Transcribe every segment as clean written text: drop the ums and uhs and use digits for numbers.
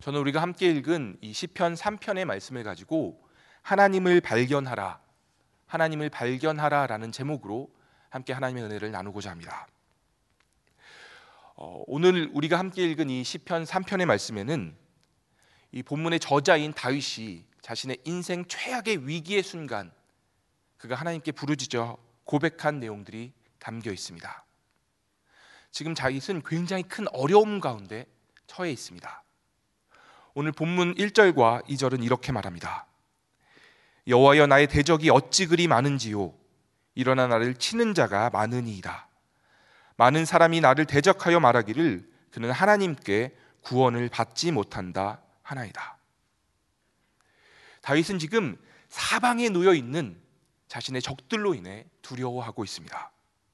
저는 우리가 함께 읽은 이 시편 3편의 말씀을 가지고 하나님을 발견하라라는 제목으로 함께 하나님의 은혜를 나누고자 합니다. 오늘 우리가 함께 읽은 이 시편 3편의 말씀에는 이 본문의 저자인 다윗이 자신의 인생 최악의 위기의 순간 그가 하나님께 부르짖어 고백한 내용들이 담겨 있습니다. 지금 다윗은 굉장히 큰 어려움 가운데 처해 있습니다. 오늘 본문 1절과 2절은 이렇게 말합니다. 여호와여, 나의 대적이 어찌 그리 많은지요. 일어나 나를 치는 자가 많으니이다. 많은 사람이 나를 대적하여 말하기를 그는 하나님께 구원을 받지 못한다 하나이다. 다윗은 지금 사방에 놓여 있는 자신의 적들로 인해 두려워하고 있습니다.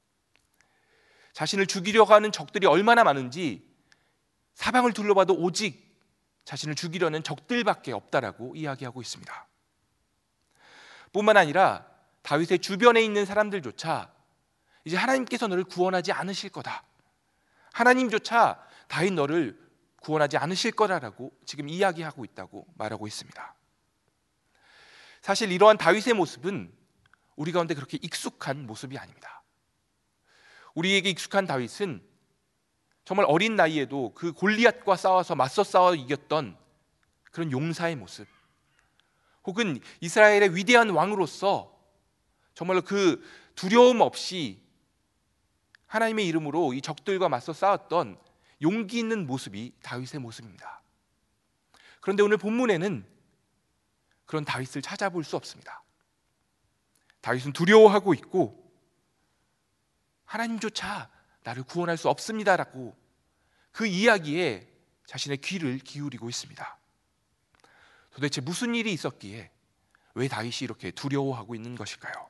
자신을 죽이려고 하는 적들이 얼마나 많은지 사방을 둘러봐도 오직 자신을 죽이려는 적들밖에 없다라고 이야기하고 있습니다. 뿐만 아니라 다윗의 주변에 있는 사람들조차 이제 하나님께서 너를 구원하지 않으실 거다, 하나님조차 다윗 너를 구원하지 않으실 거라고 지금 이야기하고 있다고 말하고 있습니다. 사실 이러한 다윗의 모습은 우리 가운데 그렇게 익숙한 모습이 아닙니다. 우리에게 익숙한 다윗은 정말 어린 나이에도 그 골리앗과 싸워서 맞서 싸워 이겼던 그런 용사의 모습, 혹은 이스라엘의 위대한 왕으로서 정말로 그 두려움 없이 하나님의 이름으로 이 적들과 맞서 싸웠던 용기 있는 모습이 다윗의 모습입니다. 그런데 오늘 본문에는 그런 다윗을 찾아볼 수 없습니다. 다윗은 두려워하고 있고 하나님조차 나를 구원할 수 없습니다라고 그 이야기에 자신의 귀를 기울이고 있습니다. 도대체 무슨 일이 있었기에 왜 다윗이 이렇게 두려워하고 있는 것일까요?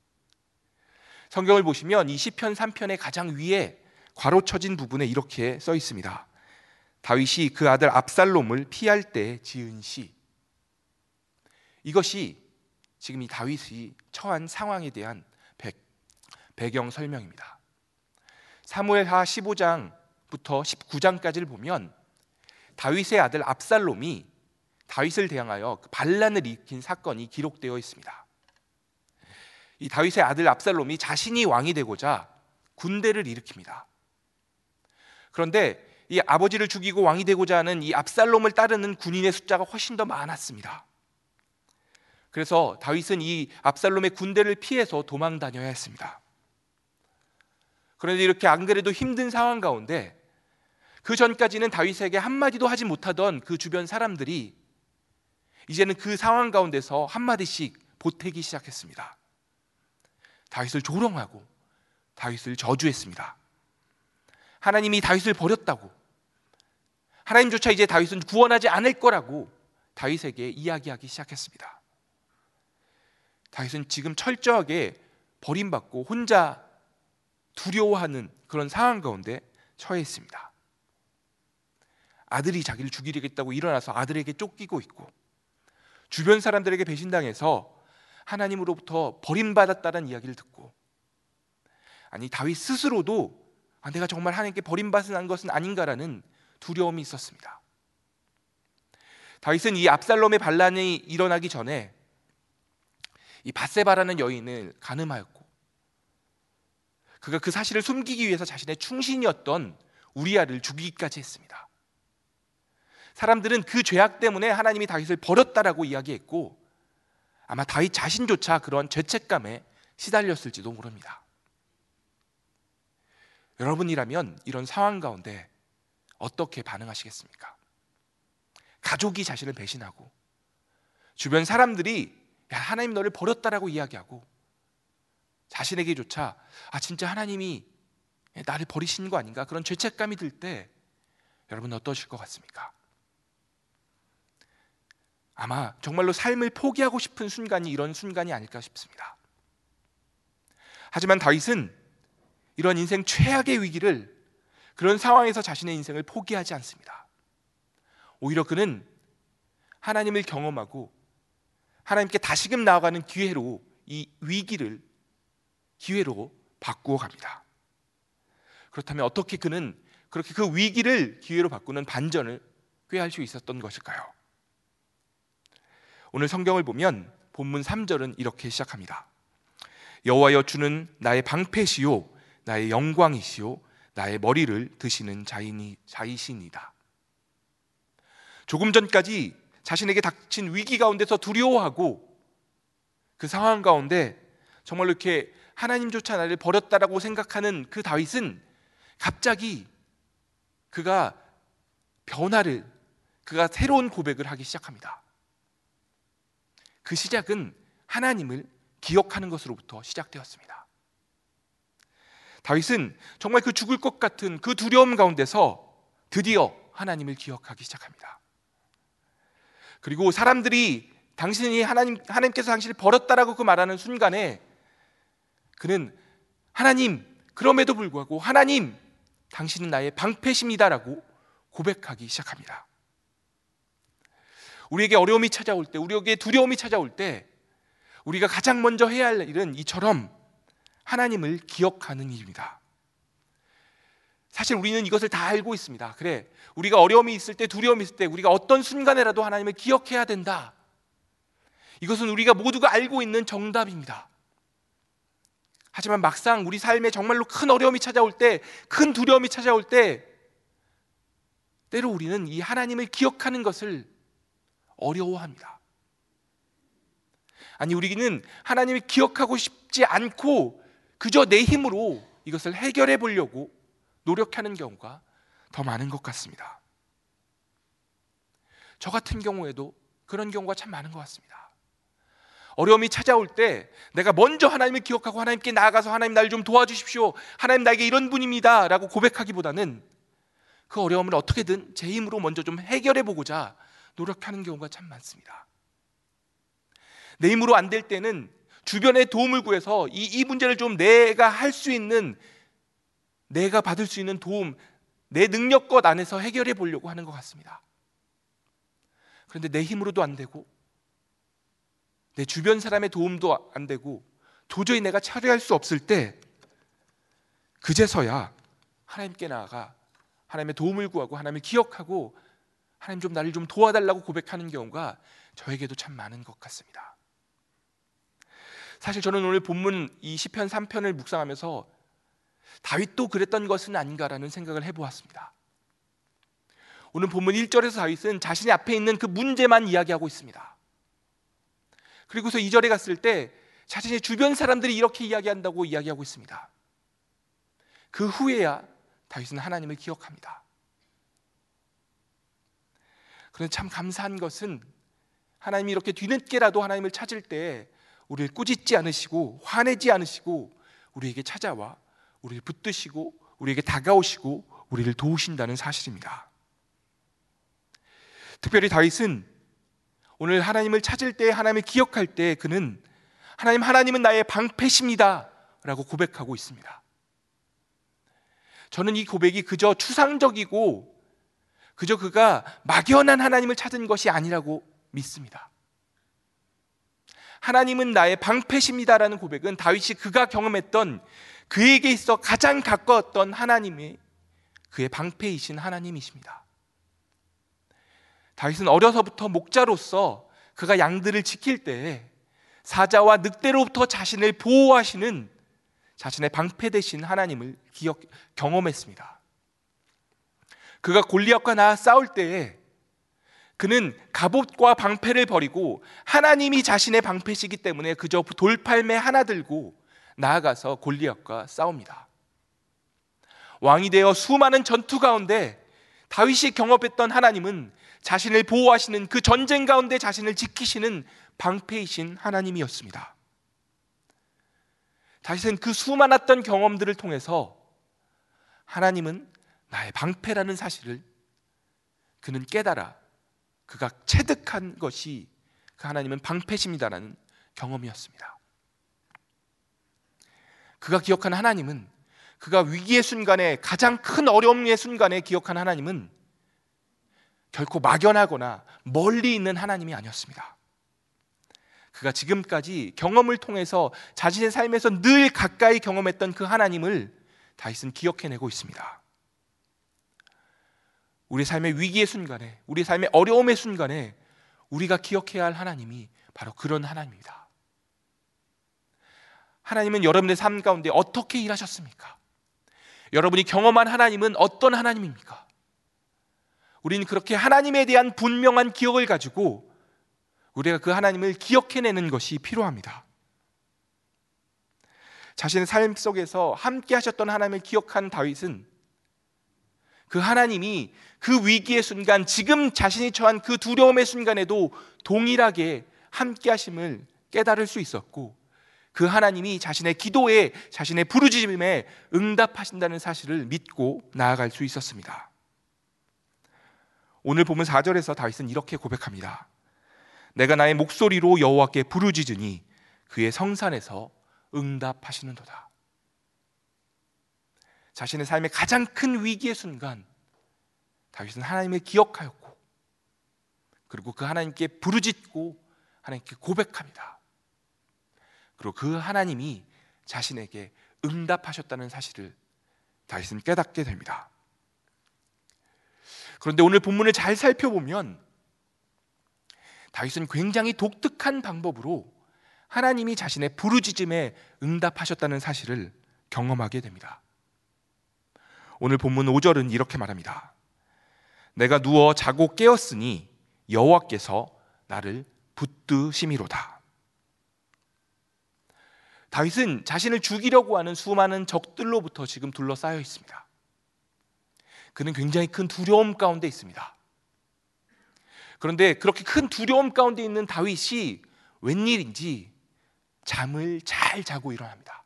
성경을 보시면 이 시편 3편의 가장 위에 괄호쳐진 부분에 이렇게 써 있습니다. 다윗이 그 아들 압살롬을 피할 때 지은 시. 이것이 지금 이 다윗이 처한 상황에 대한 배경 설명입니다. 사무엘하 15장부터 19장까지를 보면 다윗의 아들 압살롬이 다윗을 대항하여 반란을 일으킨 사건이 기록되어 있습니다. 이 다윗의 아들 압살롬이 자신이 왕이 되고자 군대를 일으킵니다. 그런데 이 아버지를 죽이고 왕이 되고자 하는 이 압살롬을 따르는 군인의 숫자가 훨씬 더 많았습니다. 그래서 다윗은 이 압살롬의 군대를 피해서 도망 다녀야 했습니다. 그런데 이렇게 안 그래도 힘든 상황 가운데 그 전까지는 다윗에게 한마디도 하지 못하던 그 주변 사람들이 이제는 그 상황 가운데서 한마디씩 보태기 시작했습니다. 다윗을 조롱하고 다윗을 저주했습니다. 하나님이 다윗을 버렸다고, 하나님조차 이제 다윗은 구원하지 않을 거라고 다윗에게 이야기하기 시작했습니다. 다윗은 지금 철저하게 버림받고 혼자 두려워하는 그런 상황 가운데 처해 있습니다. 아들이 자기를 죽이려겠다고 일어나서 아들에게 쫓기고 있고, 주변 사람들에게 배신당해서 하나님으로부터 버림받았다는 이야기를 듣고, 아니 다윗 스스로도 내가 정말 하나님께 버림받은 것은 아닌가라는 두려움이 있었습니다. 다윗은 이 압살롬의 반란이 일어나기 전에 이 밧세바라는 여인을 간음하였고, 그가 그 사실을 숨기기 위해서 자신의 충신이었던 우리아를 죽이기까지 했습니다. 사람들은 그 죄악 때문에 하나님이 다윗을 버렸다라고 이야기했고, 아마 다윗 자신조차 그런 죄책감에 시달렸을지도 모릅니다. 여러분이라면 이런 상황 가운데 어떻게 반응하시겠습니까? 가족이 자신을 배신하고 주변 사람들이 야, 하나님 너를 버렸다라고 이야기하고, 자신에게조차 진짜 하나님이 나를 버리신 거 아닌가, 그런 죄책감이 들 때 여러분 어떠실 것 같습니까? 아마 정말로 삶을 포기하고 싶은 순간이 이런 순간이 아닐까 싶습니다. 하지만 다윗은 이런 인생 최악의 위기를, 그런 상황에서 자신의 인생을 포기하지 않습니다. 오히려 그는 하나님을 경험하고 하나님께 다시금 나아가는 기회로 이 위기를 기회로 바꾸어 갑니다. 그렇다면 어떻게 그는 그렇게 그 위기를 기회로 바꾸는 반전을 회개할 수 있었던 것일까요? 오늘 성경을 보면 본문 3절은 이렇게 시작합니다. 여호와여, 주는 나의 방패시요 나의 영광이시요 나의 머리를 드시는 자이시니이다. 조금 전까지 자신에게 닥친 위기 가운데서 두려워하고 그 상황 가운데 정말로 이렇게 하나님조차 나를 버렸다라고 생각하는 그 다윗은 갑자기 그가 새로운 고백을 하기 시작합니다. 그 시작은 하나님을 기억하는 것으로부터 시작되었습니다. 다윗은 정말 그 죽을 것 같은 그 두려움 가운데서 드디어 하나님을 기억하기 시작합니다. 그리고 사람들이 하나님께서 당신을 버렸다라고 그 말하는 순간에 그는 하나님, 그럼에도 불구하고 하나님, 당신은 나의 방패십니다라고 고백하기 시작합니다. 우리에게 어려움이 찾아올 때, 우리에게 두려움이 찾아올 때 우리가 가장 먼저 해야 할 일은 이처럼 하나님을 기억하는 일입니다. 사실 우리는 이것을 다 알고 있습니다. 그래, 우리가 어려움이 있을 때, 두려움이 있을 때 우리가 어떤 순간에라도 하나님을 기억해야 된다. 이것은 우리가 모두가 알고 있는 정답입니다. 하지만 막상 우리 삶에 정말로 큰 어려움이 찾아올 때, 큰 두려움이 찾아올 때 때로 우리는 이 하나님을 기억하는 것을 어려워합니다. 아니, 우리는 하나님을 기억하고 싶지 않고 그저 내 힘으로 이것을 해결해 보려고 노력하는 경우가 더 많은 것 같습니다. 저 같은 경우에도 그런 경우가 참 많은 것 같습니다. 어려움이 찾아올 때 내가 먼저 하나님을 기억하고 하나님께 나아가서 하나님 날 좀 도와주십시오, 하나님 나에게 이런 분입니다 라고 고백하기보다는 그 어려움을 어떻게든 제 힘으로 먼저 좀 해결해 보고자 노력하는 경우가 참 많습니다. 내 힘으로 안 될 때는 주변의 도움을 구해서 이 문제를 좀 내가 할 수 있는, 내가 받을 수 있는 도움, 내 능력껏 안에서 해결해 보려고 하는 것 같습니다. 그런데 내 힘으로도 안 되고 내 주변 사람의 도움도 안 되고 도저히 내가 처리할 수 없을 때 그제서야 하나님께 나아가 하나님의 도움을 구하고 하나님을 기억하고 하나님 좀 나를 좀 도와달라고 고백하는 경우가 저에게도 참 많은 것 같습니다. 사실 저는 오늘 본문 이 시편 3편을 묵상하면서 다윗도 그랬던 것은 아닌가라는 생각을 해보았습니다. 오늘 본문 1절에서 다윗은 자신의 앞에 있는 그 문제만 이야기하고 있습니다. 그리고서 2절에 갔을 때 자신의 주변 사람들이 이렇게 이야기한다고 이야기하고 있습니다. 그 후에야 다윗은 하나님을 기억합니다. 그런데 참 감사한 것은 하나님이 이렇게 뒤늦게라도 하나님을 찾을 때 우리를 꾸짖지 않으시고 화내지 않으시고 우리에게 찾아와 우리를 붙드시고 우리에게 다가오시고 우리를 도우신다는 사실입니다. 특별히 다윗은 오늘 하나님을 찾을 때, 하나님을 기억할 때 그는 하나님은 나의 방패십니다 라고 고백하고 있습니다. 저는 이 고백이 그저 추상적이고 그저 그가 막연한 하나님을 찾은 것이 아니라고 믿습니다. 하나님은 나의 방패십니다라는 고백은 다윗이 그가 경험했던 그에게 있어 가장 가까웠던 하나님이 그의 방패이신 하나님이십니다. 다윗은 어려서부터 목자로서 그가 양들을 지킬 때 사자와 늑대로부터 자신을 보호하시는 자신의 방패 되신 하나님을 경험했습니다. 그가 골리앗과 나아 싸울 때에 그는 갑옷과 방패를 버리고 하나님이 자신의 방패시기 때문에 그저 돌팔매 하나 들고 나아가서 골리앗과 싸웁니다. 왕이 되어 수많은 전투 가운데 다윗이 경험했던 하나님은 자신을 보호하시는, 그 전쟁 가운데 자신을 지키시는 방패이신 하나님이었습니다. 다윗은 그 수많았던 경험들을 통해서 하나님은 나의 방패라는 사실을 그는 깨달아 그가 체득한 것이 그 하나님은 방패십니다라는 경험이었습니다. 그가 기억한 하나님은, 그가 위기의 순간에, 가장 큰 어려움의 순간에 기억한 하나님은 결코 막연하거나 멀리 있는 하나님이 아니었습니다. 그가 지금까지 경험을 통해서 자신의 삶에서 늘 가까이 경험했던 그 하나님을 다윗은 기억해내고 있습니다. 우리 삶의 위기의 순간에, 우리 삶의 어려움의 순간에 우리가 기억해야 할 하나님이 바로 그런 하나님입니다. 하나님은 여러분의 삶 가운데 어떻게 일하셨습니까? 여러분이 경험한 하나님은 어떤 하나님입니까? 우리는 그렇게 하나님에 대한 분명한 기억을 가지고 우리가 그 하나님을 기억해내는 것이 필요합니다. 자신의 삶 속에서 함께 하셨던 하나님을 기억한 다윗은 그 하나님이 그 위기의 순간, 지금 자신이 처한 그 두려움의 순간에도 동일하게 함께 하심을 깨달을 수 있었고, 그 하나님이 자신의 기도에, 자신의 부르짖음에 응답하신다는 사실을 믿고 나아갈 수 있었습니다. 오늘 본문 4절에서 다윗은 이렇게 고백합니다. 내가 나의 목소리로 여호와께 부르짖으니 그의 성산에서 응답하시는도다. 자신의 삶의 가장 큰 위기의 순간 다윗은 하나님을 기억하였고, 그리고 그 하나님께 부르짖고 하나님께 고백합니다. 그리고 그 하나님이 자신에게 응답하셨다는 사실을 다윗은 깨닫게 됩니다. 그런데 오늘 본문을 잘 살펴보면 다윗은 굉장히 독특한 방법으로 하나님이 자신의 부르짖음에 응답하셨다는 사실을 경험하게 됩니다. 오늘 본문 5절은 이렇게 말합니다. 내가 누워 자고 깨었으니 여호와께서 나를 붙드심이로다. 다윗은 자신을 죽이려고 하는 수많은 적들로부터 지금 둘러싸여 있습니다. 그는 굉장히 큰 두려움 가운데 있습니다. 그런데 그렇게 큰 두려움 가운데 있는 다윗이 웬일인지 잠을 잘 자고 일어납니다.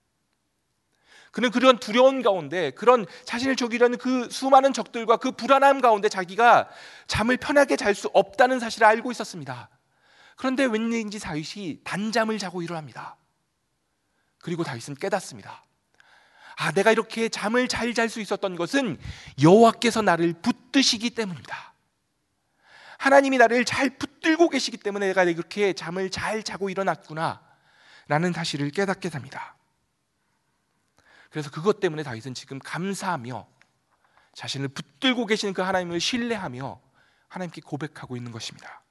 그는 그런 두려움 가운데, 그런 자신을 죽이려는 그 수많은 적들과 그 불안함 가운데 자기가 잠을 편하게 잘 수 없다는 사실을 알고 있었습니다. 그런데 웬일인지 다윗이 단잠을 자고 일어납니다. 그리고 다윗은 깨닫습니다. 내가 이렇게 잠을 잘 잘 수 있었던 것은 여호와께서 나를 붙드시기 때문입니다. 하나님이 나를 잘 붙들고 계시기 때문에 내가 이렇게 잠을 잘 자고 일어났구나 라는 사실을 깨닫게 됩니다. 그래서 그것 때문에 다윗은 지금 감사하며 자신을 붙들고 계신 그 하나님을 신뢰하며 하나님께 고백하고 있는 것입니다.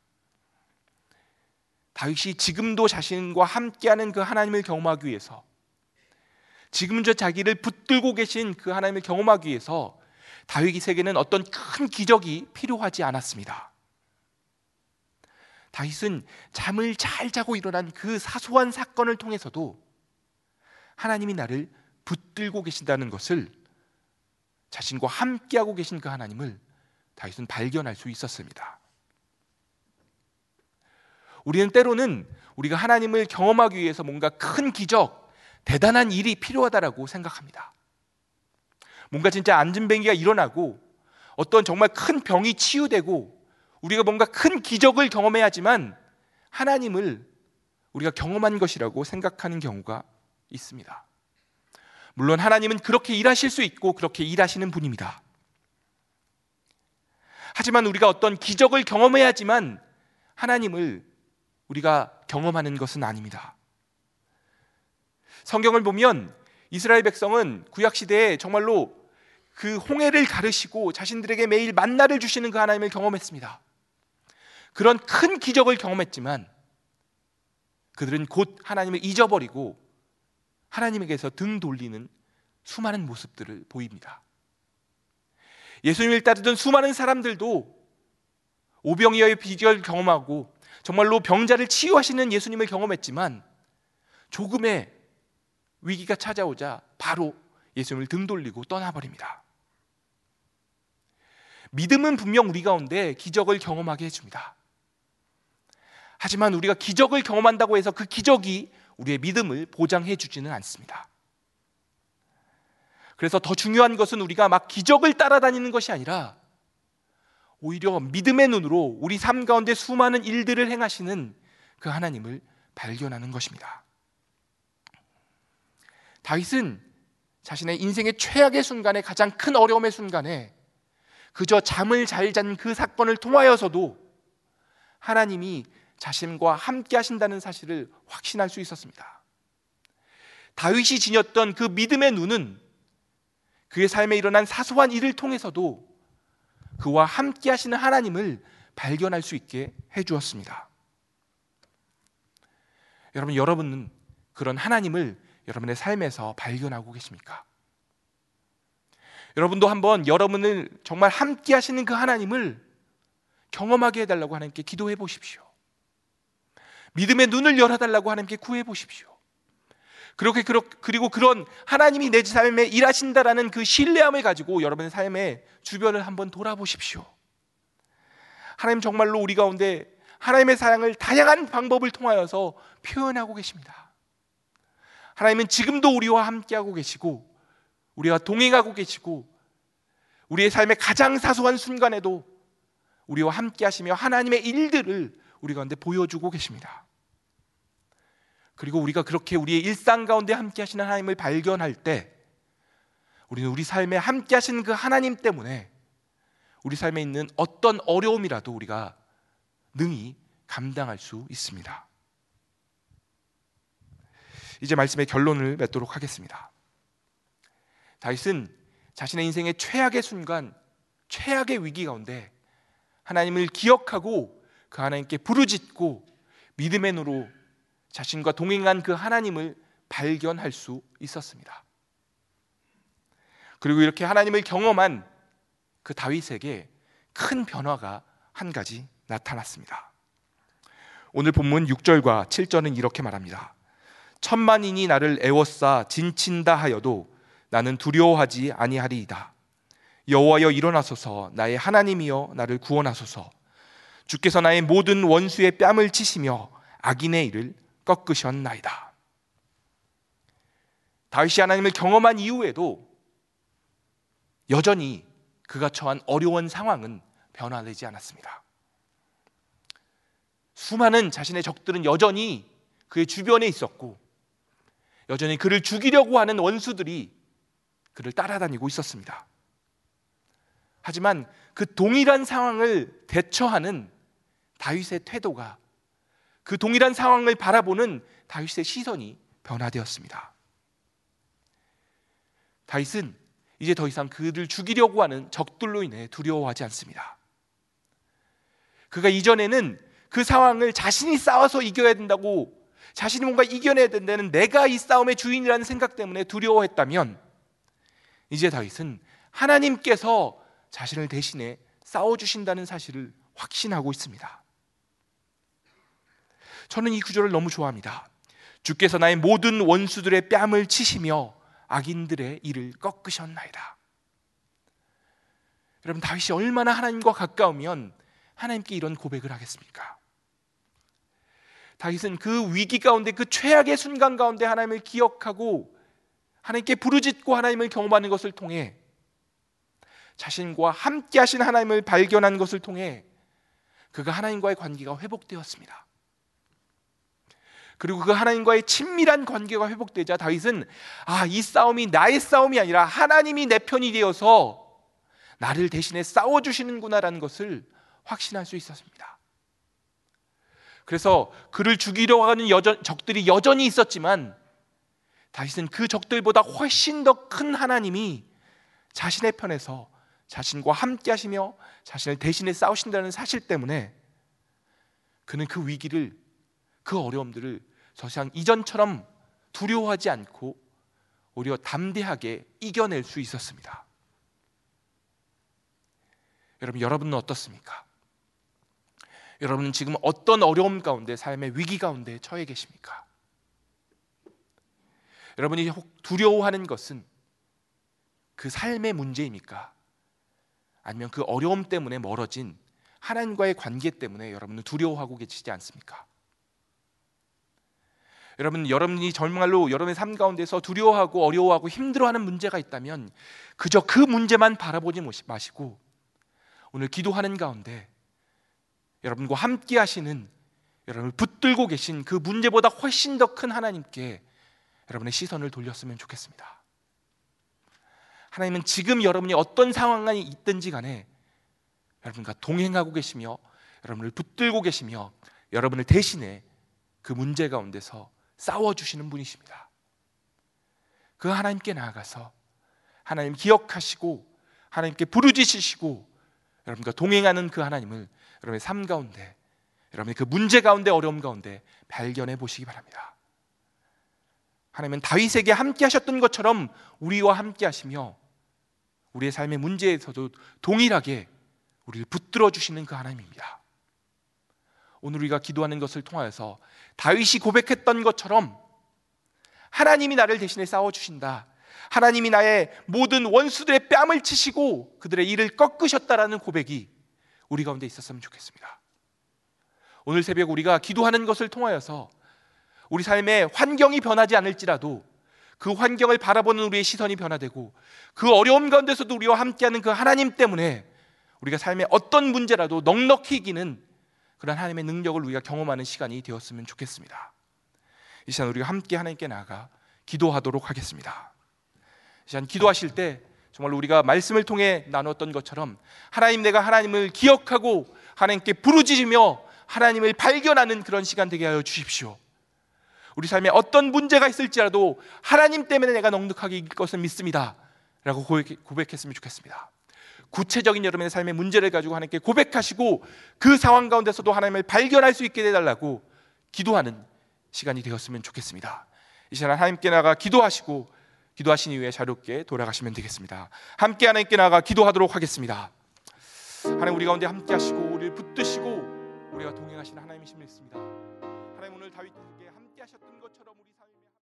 다윗이 지금도 자신과 함께하는 그 하나님을 경험하기 위해서, 지금도 자기를 붙들고 계신 그 하나님을 경험하기 위해서 다윗에게는 어떤 큰 기적이 필요하지 않았습니다. 다윗은 잠을 잘 자고 일어난 그 사소한 사건을 통해서도 하나님이 나를 붙들고 계신다는 것을, 자신과 함께하고 계신 그 하나님을 다윗은 발견할 수 있었습니다. 우리는 때로는 우리가 하나님을 경험하기 위해서 뭔가 큰 기적, 대단한 일이 필요하다라고 생각합니다. 뭔가 진짜 안진뱅이가 일어나고 어떤 정말 큰 병이 치유되고 우리가 뭔가 큰 기적을 경험해야지만 하나님을 우리가 경험한 것이라고 생각하는 경우가 있습니다. 물론 하나님은 그렇게 일하실 수 있고 그렇게 일하시는 분입니다. 하지만 우리가 어떤 기적을 경험해야지만 하나님을 우리가 경험하는 것은 아닙니다. 성경을 보면 이스라엘 백성은 구약시대에 정말로 그 홍해를 가르시고 자신들에게 매일 만나를 주시는 그 하나님을 경험했습니다. 그런 큰 기적을 경험했지만 그들은 곧 하나님을 잊어버리고 하나님에게서 등 돌리는 수많은 모습들을 보입니다. 예수님을 따르던 수많은 사람들도 오병이어의 비결을 경험하고 정말로 병자를 치유하시는 예수님을 경험했지만 조금의 위기가 찾아오자 바로 예수님을 등 돌리고 떠나버립니다. 믿음은 분명 우리 가운데 기적을 경험하게 해줍니다. 하지만 우리가 기적을 경험한다고 해서 그 기적이 우리의 믿음을 보장해 주지는 않습니다. 그래서 더 중요한 것은 우리가 막 기적을 따라다니는 것이 아니라 오히려 믿음의 눈으로 우리 삶 가운데 수많은 일들을 행하시는 그 하나님을 발견하는 것입니다. 다윗은 자신의 인생의 최악의 순간에, 가장 큰 어려움의 순간에 그저 잠을 잘 잔 그 사건을 통하여서도 하나님이 자신과 함께 하신다는 사실을 확신할 수 있었습니다. 다윗이 지녔던 그 믿음의 눈은 그의 삶에 일어난 사소한 일을 통해서도 그와 함께 하시는 하나님을 발견할 수 있게 해주었습니다. 여러분은 그런 하나님을 여러분의 삶에서 발견하고 계십니까? 여러분도 한번 여러분을 정말 함께 하시는 그 하나님을 경험하게 해달라고 하나님께 기도해 보십시오. 믿음의 눈을 열어달라고 하나님께 구해 보십시오. 그리고 그런 하나님이 내 삶에 일하신다라는 그 신뢰함을 가지고 여러분의 삶의 주변을 한번 돌아보십시오. 하나님 정말로 우리 가운데 하나님의 사랑을 다양한 방법을 통하여서 표현하고 계십니다. 하나님은 지금도 우리와 함께하고 계시고 우리와 동행하고 계시고 우리의 삶의 가장 사소한 순간에도 우리와 함께 하시며 하나님의 일들을 우리 가운데 보여주고 계십니다. 그리고 우리가 그렇게 우리의 일상 가운데 함께 하시는 하나님을 발견할 때 우리는 우리 삶에 함께 하시는 그 하나님 때문에 우리 삶에 있는 어떤 어려움이라도 우리가 능히 감당할 수 있습니다. 이제 말씀의 결론을 맺도록 하겠습니다. 다윗은 자신의 인생의 최악의 순간, 최악의 위기 가운데 하나님을 기억하고 그 하나님께 부르짖고 믿음의 눈으로 자신과 동행한 그 하나님을 발견할 수 있었습니다. 그리고 이렇게 하나님을 경험한 그 다윗에게 큰 변화가 한 가지 나타났습니다. 오늘 본문 6절과 7절은 이렇게 말합니다. 천만인이 나를 애워싸 진친다 하여도 나는 두려워하지 아니하리이다. 여호와여 일어나소서. 나의 하나님이여 나를 구원하소서. 주께서 나의 모든 원수의 뺨을 치시며 악인의 일을 꺾으셨나이다. 다윗이 하나님을 경험한 이후에도 여전히 그가 처한 어려운 상황은 변화되지 않았습니다. 수많은 자신의 적들은 여전히 그의 주변에 있었고 여전히 그를 죽이려고 하는 원수들이 그를 따라다니고 있었습니다. 하지만 그 동일한 상황을 대처하는 다윗의 태도가, 그 동일한 상황을 바라보는 다윗의 시선이 변화되었습니다. 다윗은 이제 더 이상 그를 죽이려고 하는 적들로 인해 두려워하지 않습니다. 그가 이전에는 그 상황을 자신이 싸워서 이겨야 된다고, 자신이 뭔가 이겨내야 된다는 내가 이 싸움의 주인이라는 생각 때문에 두려워했다면 이제 다윗은 하나님께서 자신을 대신해 싸워주신다는 사실을 확신하고 있습니다. 저는 이 구절을 너무 좋아합니다. 주께서 나의 모든 원수들의 뺨을 치시며 악인들의 일을 꺾으셨나이다. 여러분, 다윗이 얼마나 하나님과 가까우면 하나님께 이런 고백을 하겠습니까? 다윗은 그 위기 가운데, 그 최악의 순간 가운데 하나님을 기억하고 하나님께 부르짖고 하나님을 경험하는 것을 통해 자신과 함께 하신 하나님을 발견한 것을 통해 그가 하나님과의 관계가 회복되었습니다. 그리고 그 하나님과의 친밀한 관계가 회복되자 다윗은 이 싸움이 나의 싸움이 아니라 하나님이 내 편이 되어서 나를 대신해 싸워주시는구나라는 것을 확신할 수 있었습니다. 그래서 그를 죽이려고 하는 적들이 여전히 있었지만 다윗은 그 적들보다 훨씬 더 큰 하나님이 자신의 편에서 자신과 함께 하시며 자신을 대신해 싸우신다는 사실 때문에 그는 그 위기를, 그 어려움들을 더 이상 이전처럼 두려워하지 않고 오히려 담대하게 이겨낼 수 있었습니다. 여러분은 어떻습니까? 여러분은 지금 어떤 어려움 가운데, 삶의 위기 가운데 처해 계십니까? 여러분이 두려워하는 것은 그 삶의 문제입니까? 아니면 그 어려움 때문에 멀어진 하나님과의 관계 때문에 여러분은 두려워하고 계시지 않습니까? 여러분이 정말로 여러분의 삶 가운데서 두려워하고 어려워하고 힘들어하는 문제가 있다면 그저 그 문제만 바라보지 마시고 오늘 기도하는 가운데 여러분과 함께 하시는, 여러분을 붙들고 계신 그 문제보다 훨씬 더 큰 하나님께 여러분의 시선을 돌렸으면 좋겠습니다. 하나님은 지금 여러분이 어떤 상황이 있든지 간에 여러분과 동행하고 계시며 여러분을 붙들고 계시며 여러분을 대신해 그 문제 가운데서 싸워주시는 분이십니다. 그 하나님께 나아가서 하나님 기억하시고 하나님께 부르짖으시고 여러분과 동행하는 그 하나님을 여러분의 삶 가운데, 여러분의 그 문제 가운데, 어려움 가운데 발견해 보시기 바랍니다. 하나님은 다윗에게 함께 하셨던 것처럼 우리와 함께 하시며 우리의 삶의 문제에서도 동일하게 우리를 붙들어 주시는 그 하나님입니다. 오늘 우리가 기도하는 것을 통하여서 다윗이 고백했던 것처럼 하나님이 나를 대신에 싸워주신다, 하나님이 나의 모든 원수들의 뺨을 치시고 그들의 일을 꺾으셨다라는 고백이 우리 가운데 있었으면 좋겠습니다. 오늘 새벽 우리가 기도하는 것을 통하여서 우리 삶의 환경이 변하지 않을지라도 그 환경을 바라보는 우리의 시선이 변화되고 그 어려움 가운데서도 우리와 함께하는 그 하나님 때문에 우리가 삶의 어떤 문제라도 넉넉히 이기는 그런 하나님의 능력을 우리가 경험하는 시간이 되었으면 좋겠습니다. 이 시간 우리가 함께 하나님께 나아가 기도하도록 하겠습니다. 이 시간 기도하실 때 정말 우리가 말씀을 통해 나눴던 것처럼 하나님, 내가 하나님을 기억하고 하나님께 부르짖으며 하나님을 발견하는 그런 시간 되게 하여 주십시오. 우리 삶에 어떤 문제가 있을지라도 하나님 때문에 내가 넉넉하게 이길 것을 믿습니다 라고 고백했으면 좋겠습니다. 구체적인 여러분의 삶의 문제를 가지고 하나님께 고백하시고 그 상황 가운데서도 하나님을 발견할 수 있게 해달라고 기도하는 시간이 되었으면 좋겠습니다. 이 시간 하나님께 나가 기도하시고 기도하신 이후에 자유롭게 돌아가시면 되겠습니다. 함께 하나님께 나가 기도하도록 하겠습니다. 하나님, 우리 가운데 함께 하시고 우리를 붙드시고 우리가 동행하시는 하나님이심을 믿습니다. 하나님, 오늘 다윗에게 함께 하셨던 것처럼 우리